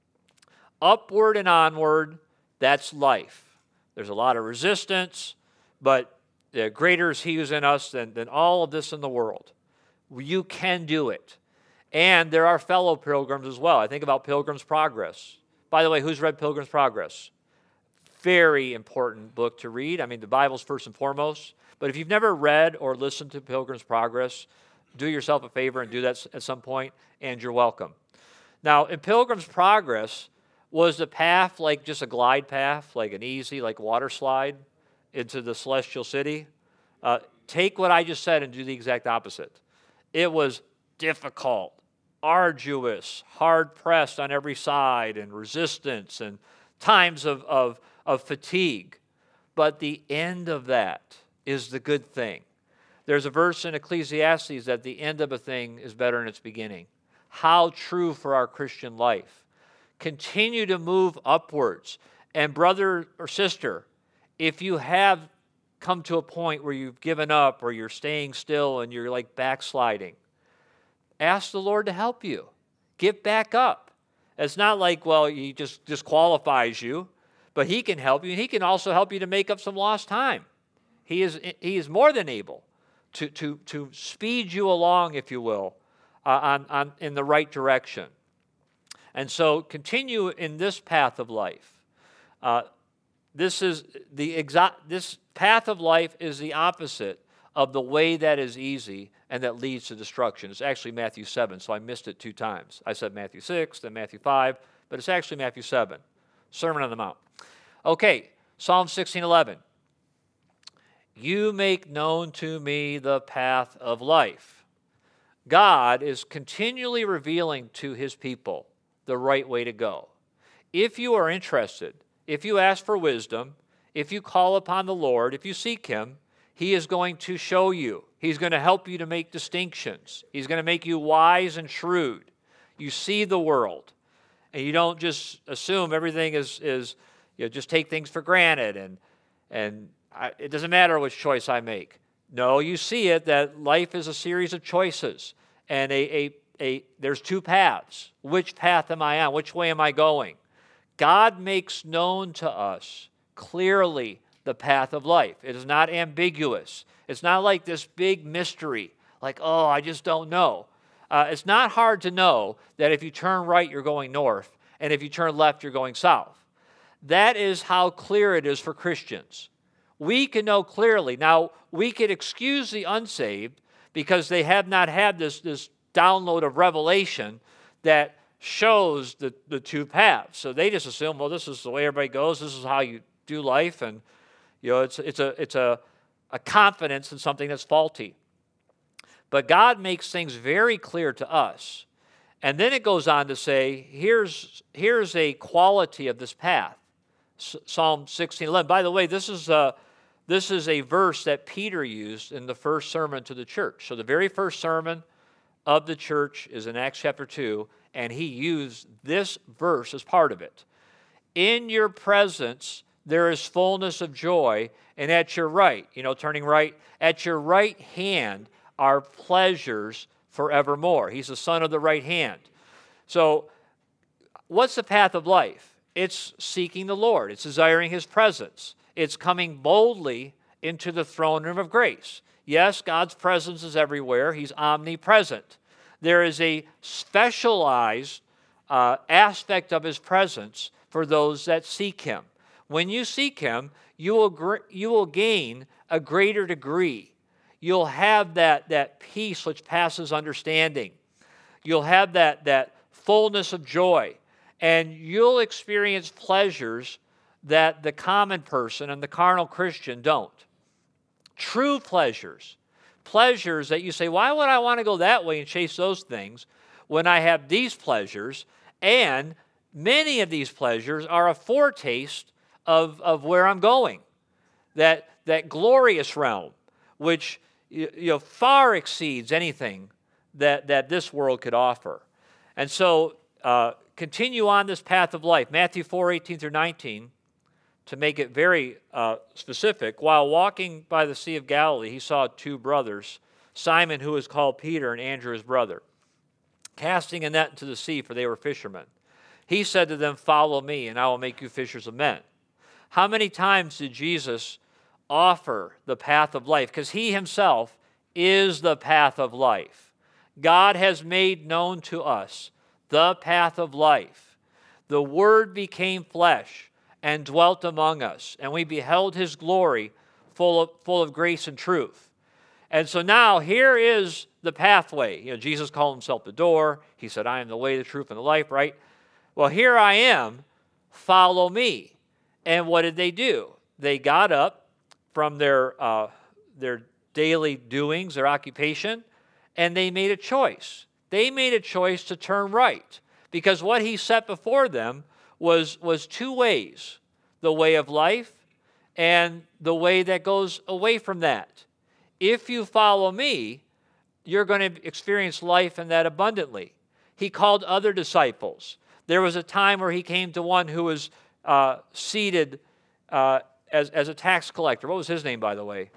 Upward and onward, that's life. There's a lot of resistance, but uh, greater is he who's in us than, than all of this in the world. You can do it. And there are fellow pilgrims as well. I think about Pilgrim's Progress. By the way, who's read Pilgrim's Progress? Very important book to read. I mean, the Bible's first and foremost. But if you've never read or listened to Pilgrim's Progress, do yourself a favor and do that at some point, and you're welcome. Now, in Pilgrim's Progress, was the path like just a glide path, like an easy, like water slide into the celestial city? Uh, take what I just said and do the exact opposite. It was difficult, arduous, hard-pressed on every side, and resistance, and times of, of, of fatigue. But the end of that is the good thing. There's a verse in Ecclesiastes that the end of a thing is better than its beginning. How true for our Christian life. Continue to move upwards. And brother or sister, if you have come to a point where you've given up or you're staying still and you're like backsliding, ask the Lord to help you. Get back up. It's not like, well, he just disqualifies you, but he can help you. And he can also help you to make up some lost time. He is, he is more than able to, to, to speed you along, if you will, uh, on, on, in the right direction. And so continue in this path of life. Uh, this is the exact, this path of life is the opposite of the way that is easy and that leads to destruction. It's actually Matthew seven, so I missed it two times. I said Matthew six, then Matthew five, but it's actually Matthew seven, Sermon on the Mount. Okay, Psalm sixteen eleven. You make known to me the path of life. God is continually revealing to his people the right way to go. If you are interested, if you ask for wisdom, if you call upon the Lord, if you seek him, He is going to show you. He's going to help you to make distinctions. He's going to make you wise and shrewd. You see the world, and you don't just assume everything is, is you know, just take things for granted, and, and I, it doesn't matter which choice I make. No, you see it, that life is a series of choices, and a, a, a there's two paths. Which path am I on? Which way am I going? God makes known to us clearly the path of life. It is not ambiguous. It's not like this big mystery, like, oh, I just don't know. Uh, it's not hard to know that if you turn right, you're going north, and if you turn left, you're going south. That is how clear it is for Christians. We can know clearly. Now, we could excuse the unsaved because they have not had this, this download of revelation that shows the, the two paths. So they just assume, well, this is the way everybody goes. This is how you do life. And, you know, it's, it's, a, it's a, a confidence in something that's faulty. But God makes things very clear to us. And then it goes on to say, here's, here's a quality of this path. Psalm sixteen eleven. By the way, this is, a, this is a verse that Peter used in the first sermon to the church. So the very first sermon of the church is in Acts chapter two, and he used this verse as part of it. In your presence there is fullness of joy, and at your right, you know, turning right, at your right hand are pleasures forevermore. He's the son of the right hand. So what's the path of life? It's seeking the Lord. It's desiring his presence. It's coming boldly into the throne room of grace. Yes, God's presence is everywhere. He's omnipresent. There is a specialized uh, aspect of his presence for those that seek him. When you seek him, you will, gr- you will gain a greater degree. You'll have that, that peace which passes understanding. You'll have that, that fullness of joy. And you'll experience pleasures that the common person and the carnal Christian don't. True pleasures. Pleasures that you say, why would I want to go that way and chase those things when I have these pleasures? And many of these pleasures are a foretaste of, of where I'm going. That, that glorious realm, which you know, far exceeds anything that, that this world could offer. And so, uh, continue on this path of life. Matthew four, eighteen through nineteen, to make it very uh, specific. While walking by the Sea of Galilee, he saw two brothers, Simon, who was called Peter, and Andrew, his brother, casting a net into the sea, for they were fishermen. He said to them, follow me, and I will make you fishers of men. How many times did Jesus offer the path of life? Because he himself is the path of life. God has made known to us the path of life. The Word became flesh and dwelt among us, and we beheld his glory full of, full of grace and truth. And so now here is the pathway. You know, Jesus called himself the door. He said, I am the way, the truth, and the life, right? Well, here I am. Follow me. And what did they do? They got up from their, uh, their daily doings, their occupation, and they made a choice. They made a choice to turn right, because what he set before them was, was two ways, the way of life and the way that goes away from that. If you follow me, you're going to experience life and that abundantly. He called other disciples. There was a time where he came to one who was uh, seated uh, as, as a tax collector. What was his name, by the way?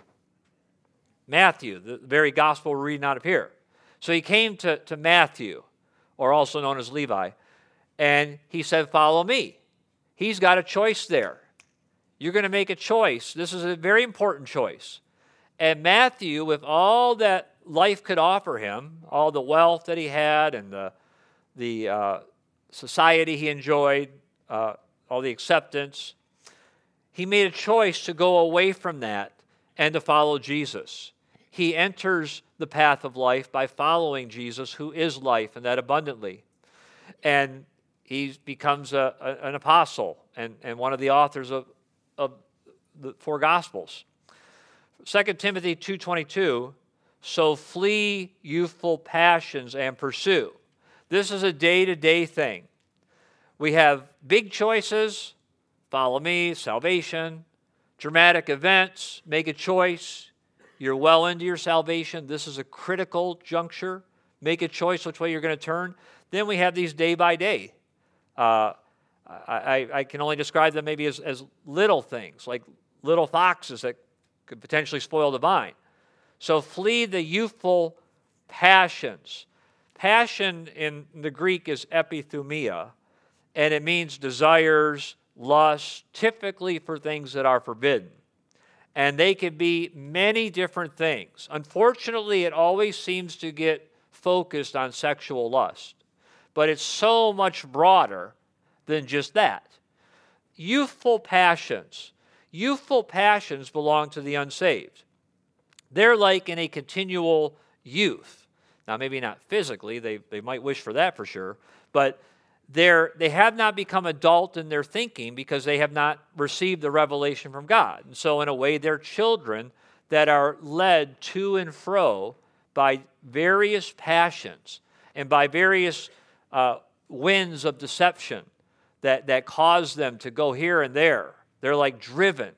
Matthew, the very gospel we're reading out of here. So he came to, to Matthew, or also known as Levi, and he said, follow me. He's got a choice there. You're going to make a choice. This is a very important choice. And Matthew, with all that life could offer him, all the wealth that he had and the, the uh, society he enjoyed, uh, all the acceptance, he made a choice to go away from that and to follow Jesus. He enters the path of life by following Jesus, who is life, and that abundantly. And he becomes a, a, an apostle and, and one of the authors of, of the four Gospels. Second Timothy two twenty-two, so flee youthful passions and pursue. This is a day-to-day thing. We have big choices, follow me, salvation, dramatic events, make a choice. You're well into your salvation. This is a critical juncture. Make a choice which way you're going to turn. Then we have these day by day. Uh, I, I can only describe them maybe as, as little things, like little foxes that could potentially spoil the vine. So flee the youthful passions. Passion in the Greek is epithumia, and it means desires, lusts, typically for things that are forbidden. And they could be many different things. Unfortunately, it always seems to get focused on sexual lust. But it's so much broader than just that. Youthful passions. Youthful passions belong to the unsaved. They're like in a continual youth. Now, maybe not physically. They, they might wish for that for sure. But they're, they have not become adult in their thinking because they have not received the revelation from God. And so, in a way, they're children that are led to and fro by various passions and by various uh, winds of deception that, that cause them to go here and there. They're like driven.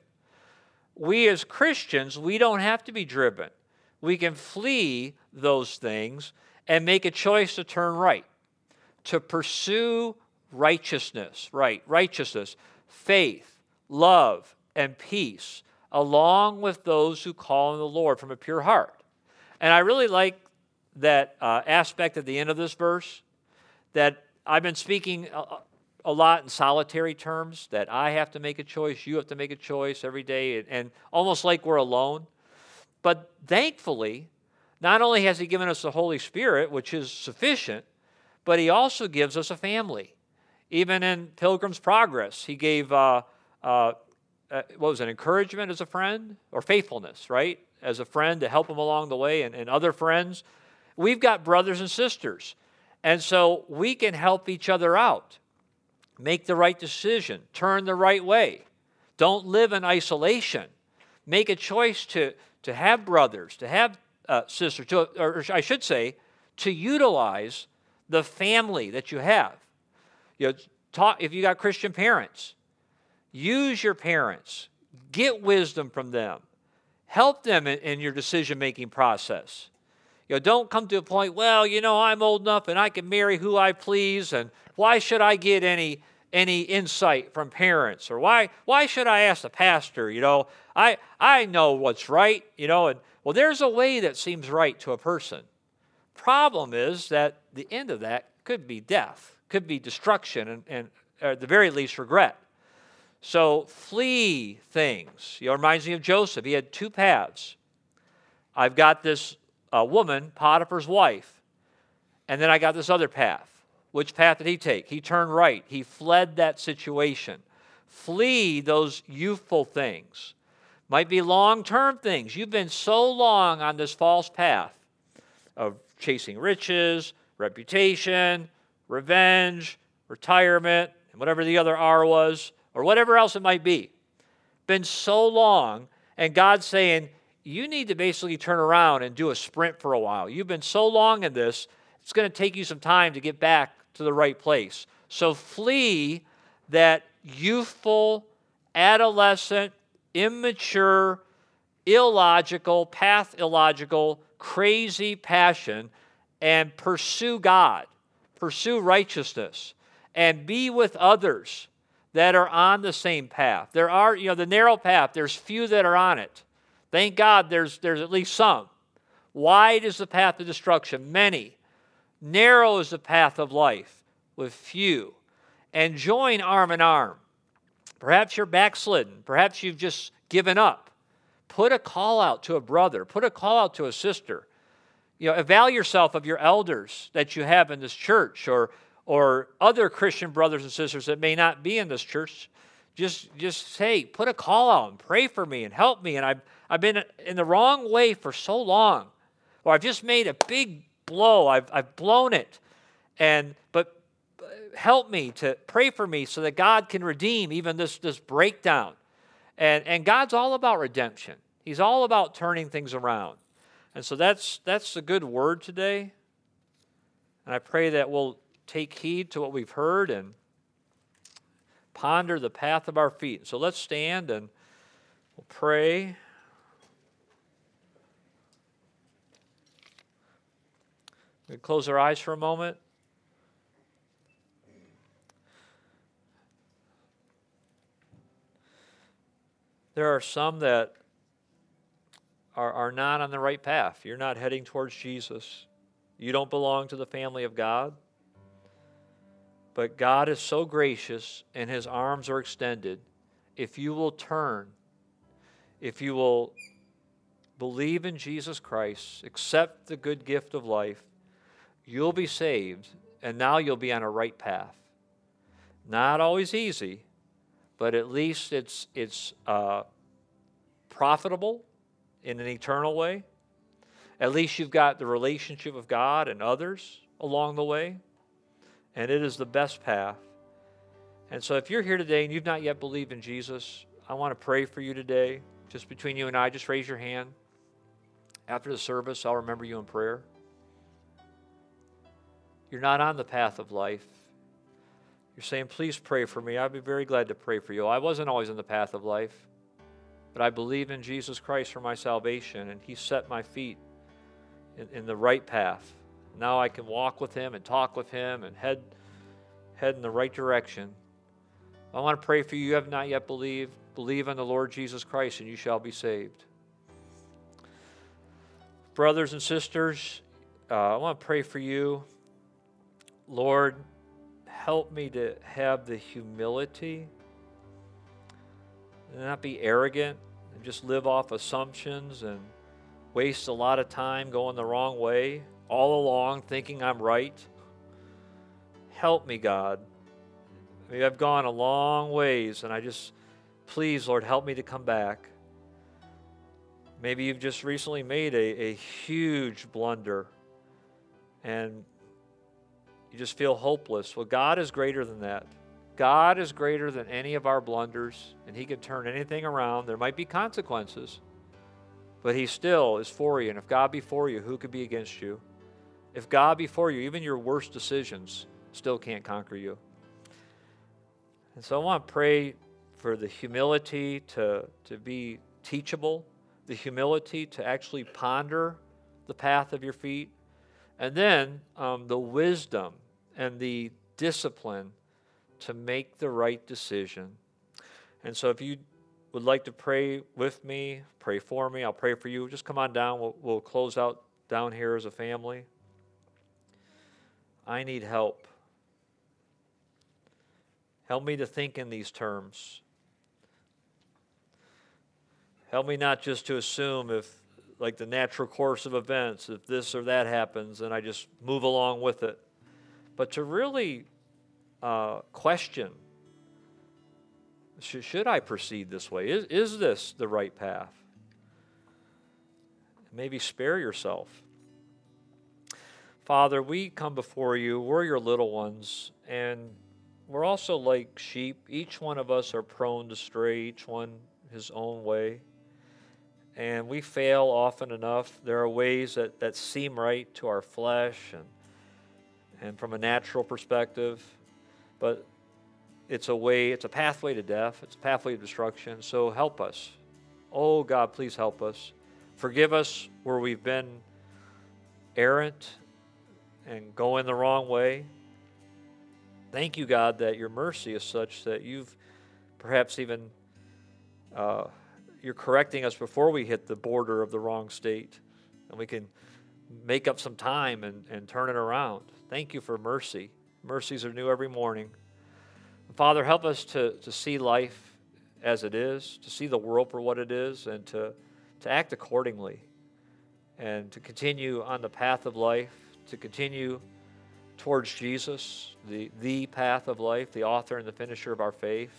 We as Christians, we don't have to be driven. We can flee those things and make a choice to turn right, to pursue righteousness, right, righteousness, faith, love, and peace, along with those who call on the Lord from a pure heart. And I really like that uh, aspect at the end of this verse, that I've been speaking a, a lot in solitary terms, that I have to make a choice, you have to make a choice every day, and, and almost like we're alone. But thankfully, not only has he given us the Holy Spirit, which is sufficient, but he also gives us a family. Even in Pilgrim's Progress, he gave, uh, uh, uh, what was it, encouragement as a friend? Or faithfulness, right? As a friend to help him along the way, and, and other friends. We've got brothers and sisters. And so we can help each other out. Make the right decision. Turn the right way. Don't live in isolation. Make a choice to, to have brothers, to have uh, sisters, to, or I should say, to utilize the family that you have. You know, talk, if you got Christian parents, use your parents. Get wisdom from them. Help them in, in your decision-making process. You know, don't come to a point, well, you know, I'm old enough and I can marry who I please, and why should I get any any insight from parents? Or why why should I ask the pastor? You know, I I know what's right, you know, and well, there's a way that seems right to a person. Problem is that the end of that could be death, could be destruction, and, and at the very least regret. So flee things. You know, it reminds me of Joseph. He had two paths. I've got this uh, woman, Potiphar's wife, and then I got this other path. Which path did he take? He turned right. He fled that situation. Flee those youthful things. Might be long-term things. You've been so long on this false path of chasing riches, reputation, revenge, retirement, and whatever the other R was, or whatever else it might be. Been so long, and God's saying, you need to basically turn around and do a sprint for a while. You've been so long in this, it's going to take you some time to get back to the right place. So flee that youthful, adolescent, immature, illogical, path illogical, crazy passion, and pursue God. Pursue righteousness. And be with others that are on the same path. There are, you know, the narrow path, there's few that are on it. Thank God there's, there's at least some. Wide is the path of destruction, many. Narrow is the path of life, with few. And join arm in arm. Perhaps you're backslidden. Perhaps you've just given up. Put a call out to a brother. Put a call out to a sister. You know, avail yourself of your elders that you have in this church, or or other Christian brothers and sisters that may not be in this church. Just, just say, put a call out and pray for me and help me. And I've, I've been in the wrong way for so long. Or I've just made a big blow. I've, I've blown it. And but help me to pray for me so that God can redeem even this, this breakdown. And, and God's all about redemption. He's all about turning things around. And so that's, that's a good word today. And I pray that we'll take heed to what we've heard and ponder the path of our feet. So let's stand and we'll pray. We close our eyes for a moment. There are some that are, are not on the right path. You're not heading towards Jesus. You don't belong to the family of God. But God is so gracious and his arms are extended. If you will turn, if you will believe in Jesus Christ, accept the good gift of life, you'll be saved, and now you'll be on a right path. Not always easy, but at least it's, it's uh, profitable in an eternal way. At least you've got the relationship with God and others along the way, and it is the best path. And so if you're here today and you've not yet believed in Jesus, I want to pray for you today. Just between you and I, just raise your hand. After the service, I'll remember you in prayer. You're not on the path of life. You're saying, please pray for me. I'd be very glad to pray for you. I wasn't always in the path of life, but I believe in Jesus Christ for my salvation, and he set my feet in, in the right path. Now I can walk with him and talk with him and head, head in the right direction. I want to pray for you. You have not yet believed. Believe on the Lord Jesus Christ, and you shall be saved. Brothers and sisters, uh, I want to pray for you. Lord, help me to have the humility and not be arrogant and just live off assumptions and waste a lot of time going the wrong way, all along thinking I'm right. Help me, God. I mean, I've gone a long ways, and I just, please, Lord, help me to come back. Maybe you've just recently made a, a huge blunder, and you just feel hopeless. Well, God is greater than that. God is greater than any of our blunders, and he can turn anything around. There might be consequences, but he still is for you. And if God be for you, who could be against you? If God be for you, even your worst decisions still can't conquer you. And so I want to pray for the humility to, to be teachable, the humility to actually ponder the path of your feet, and then um, the wisdom and the discipline to make the right decision. And so if you would like to pray with me, pray for me, I'll pray for you. Just come on down. We'll, we'll close out down here as a family. I need help. Help me to think in these terms. Help me not just to assume if, like the natural course of events, if this or that happens, and I just move along with it. But to really uh, question, sh- should I proceed this way? Is, is this the right path? Maybe spare yourself. Father, we come before you. We're your little ones, and we're also like sheep. Each one of us are prone to stray, each one his own way. And we fail often enough. There are ways that, that seem right to our flesh and, and from a natural perspective, but it's a way, it's a pathway to death. It's a pathway to destruction. So help us. Oh, God, please help us. Forgive us where we've been errant and going the wrong way. Thank you, God, that your mercy is such that you've perhaps even uh, you're correcting us before we hit the border of the wrong state, and we can make up some time and, and turn it around. Thank you for mercy. Mercies are new every morning. Father, help us to, to see life as it is, to see the world for what it is, and to, to act accordingly, and to continue on the path of life, to continue towards Jesus, the, the path of life, the author and the finisher of our faith.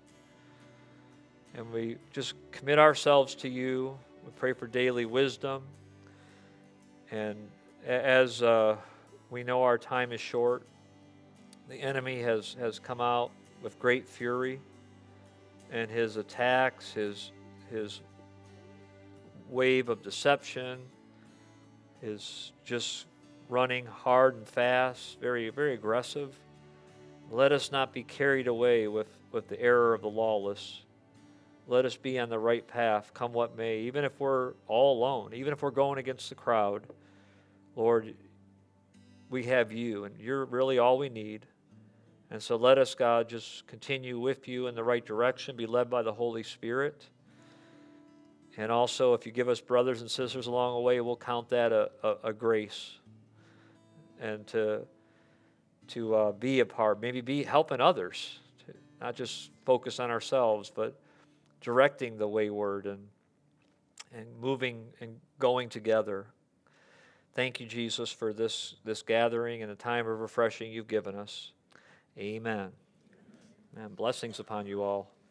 And we just commit ourselves to you. We pray for daily wisdom. And as uh, we know our time is short, the enemy has, has come out with great fury, and his attacks, his, his wave of deception is just running hard and fast, very, very aggressive. Let us not be carried away with, with the error of the lawless. Let us be on the right path, come what may, even if we're all alone, even if we're going against the crowd. Lord, we have you, and you're really all we need. And so let us, God, just continue with you in the right direction, be led by the Holy Spirit. And also, if you give us brothers and sisters along the way, we'll count that a, a, a grace. And to, to uh, be a part, maybe be helping others, to not just focus on ourselves, but directing the wayward and, and moving and going together. Thank you, Jesus, for this, this gathering and the time of refreshing you've given us. Amen. And blessings upon you all.